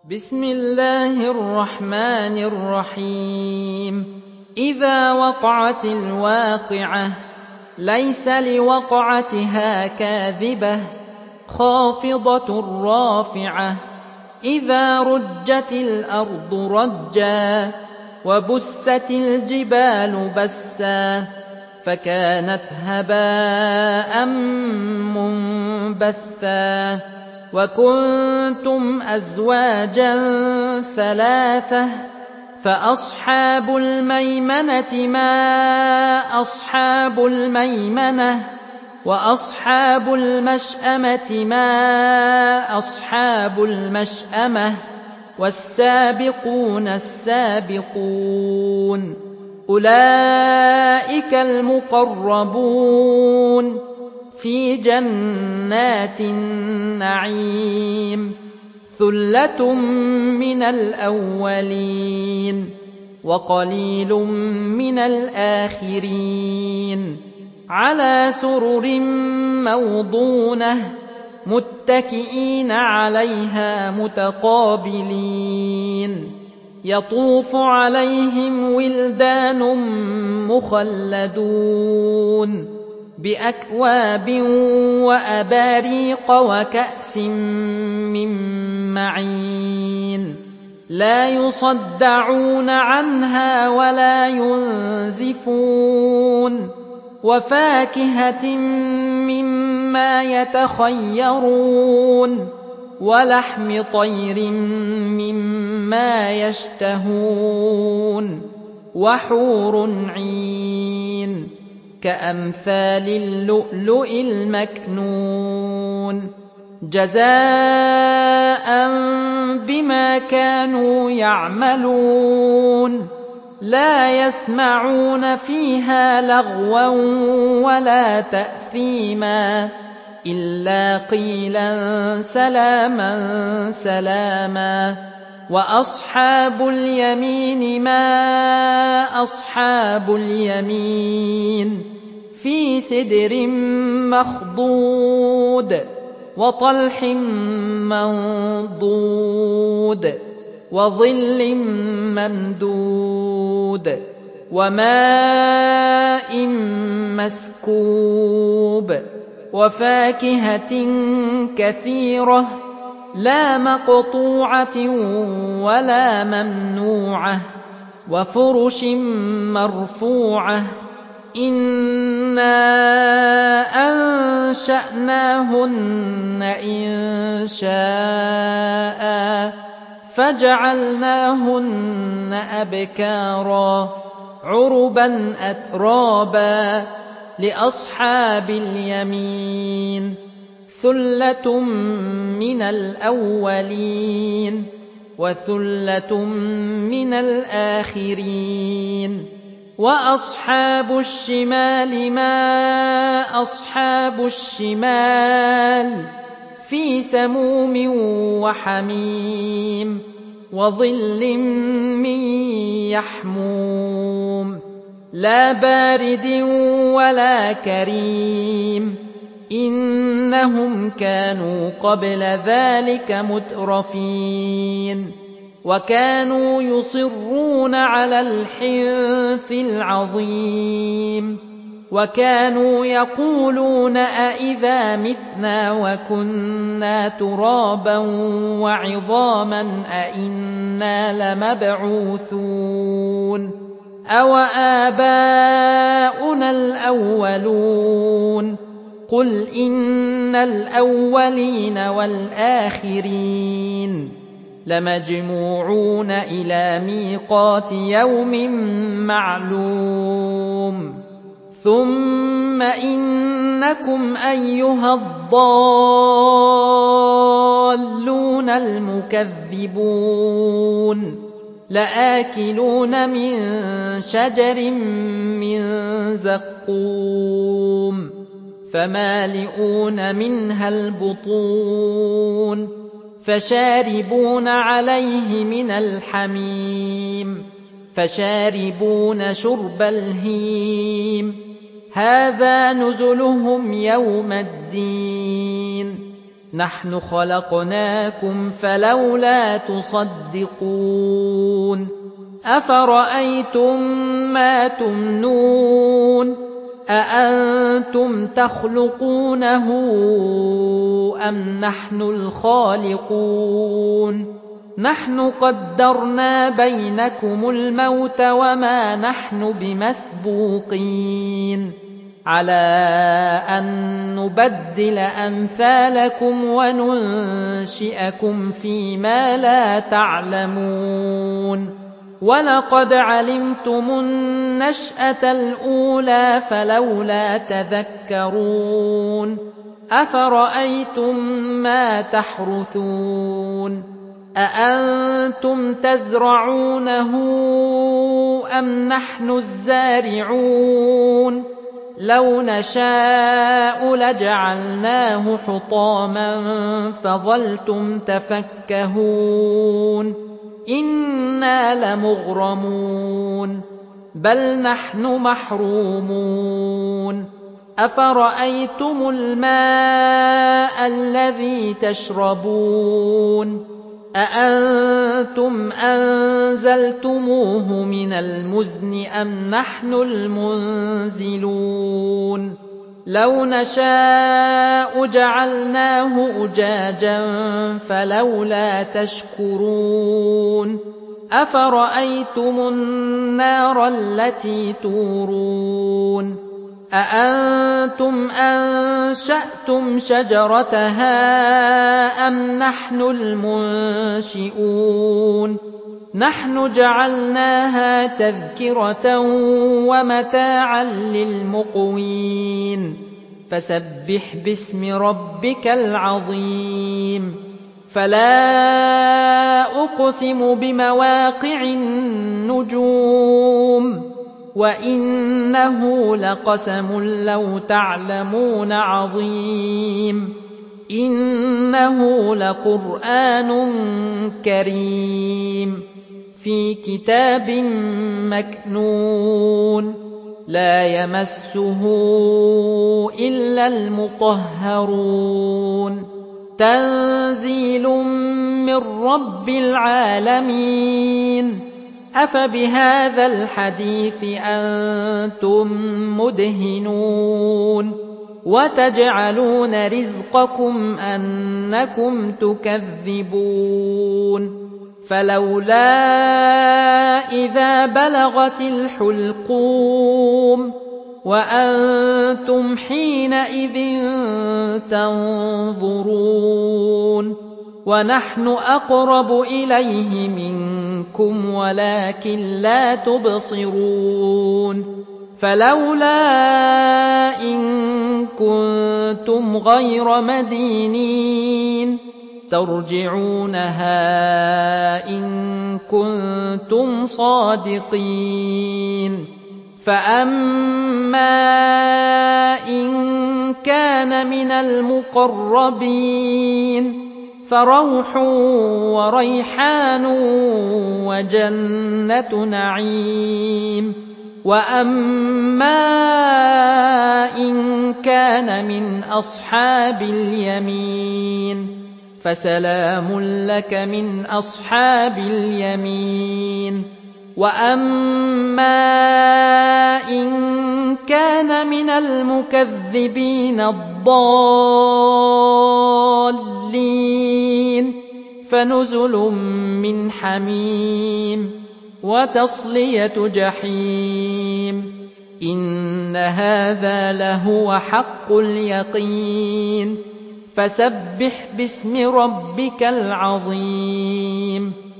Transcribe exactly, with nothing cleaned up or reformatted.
بسم الله الرحمن الرحيم إذا وقعت الواقعة ليس لوقعتها كاذبة خافضة رافعة إذا رجت الأرض رجا وبست الجبال بسا فكانت هباء منبثا وكنتم أزواجا ثلاثة فأصحاب الميمنة ما أصحاب الميمنة وأصحاب المشأمة ما أصحاب المشأمة والسابقون السابقون أولئك المقربون في جنات النعيم ثلة من الأولين وقليل من الآخرين على سرر موضونة متكئين عليها متقابلين يطوف عليهم ولدان مخلدون بأكواب وأباريق وكأس من معين لا يصدعون عنها ولا ينزفون وفاكهة مما يتخيرون ولحم طير مما يشتهون وحور عين كأمثال اللؤلؤ المكنون جزاء بما كانوا يعملون لا يسمعون فيها لغوا ولا تأثيما إلا قيلا سلاما سلاما وأصحاب اليمين ما أصحاب اليمين في سدر مخضود وطلح منضود وظل ممدود وماء مسكوب وفاكهة كثيرة لا مقطوعة ولا ممنوعة وفرش مرفوعة إنا أنشأناهن إنشاء فجعلناهن أبكارا عربا أترابا لأصحاب اليمين ثلة من الأولين وثلة من الآخرين وأصحاب الشمال ما أصحاب الشمال في سموم وحميم وظل من يحموم لا بارد ولا كريم إنهم كانوا قبل ذلك مترفين وكانوا يصرون على الحنث العظيم وكانوا يقولون أئذا متنا وكنا ترابا وعظاما أئنا لمبعوثون أو آباؤنا الأولون قل إن الأولين والآخرين لمجموعون إلى ميقات يوم معلوم ثم إنكم أيها الضالون المكذبون لآكلون من شجر من زقوم فمالئون منها البطون فشاربون عليه من الحميم فشاربون شرب الهيم هذا نزلهم يوم الدين نحن خلقناكم فلولا تصدقون أفرأيتم ما تمنون أأنتم تخلقونه أم نحن الخالقون نحن قدرنا بينكم الموت وما نحن بمسبوقين على أن نبدل أمثالكم وننشئكم فيما لا تعلمون ولقد علمتم النشأة الأولى فلولا تذكرون أفرأيتم ما تحرثون أأنتم تزرعونه أم نحن الزارعون لو نشاء لجعلناه حطاما فظلتم تفكهون إنا لمغرمون بل نحن محرومون أفرأيتم الماء الذي تشربون أأنتم أنزلتموه من المزن أم نحن المنزلون لو نشاء جعلناه أجاجا فلولا تشكرون أفرأيتم النار التي تورون أأنتم أنشأتم شجرتها أم نحن المنشئون نحن جعلناها تذكرة ومتاعا للمقوين فسبح باسم ربك العظيم فلا أقسم بمواقع النجوم وإنه لقسم لو تعلمون عظيم إنه لقرآن كريم في كتاب مكنون لا يمسه إلا المطهرون تنزيل من رب العالمين أفبهذا الحديث أنتم مدهنون وتجعلون رزقكم أنكم تكذبون فلولا إذا بلغت الحلقوم وأنتم حينئذ تنظرون ونحن أقرب إليه منكم ولكن لا تبصرون فلولا إن كنتم غير مدينين ترجعونها إن كنتم صادقين فأما إن كان من المقربين فروح وريحان وجنة نعيم وأما إن كان من أصحاب اليمين فسلام لك من أصحاب اليمين وأما إن كان من المكذبين الضالين فنزل من حميم وتصلية جحيم إن هذا لهو حق اليقين فسبح باسم ربك العظيم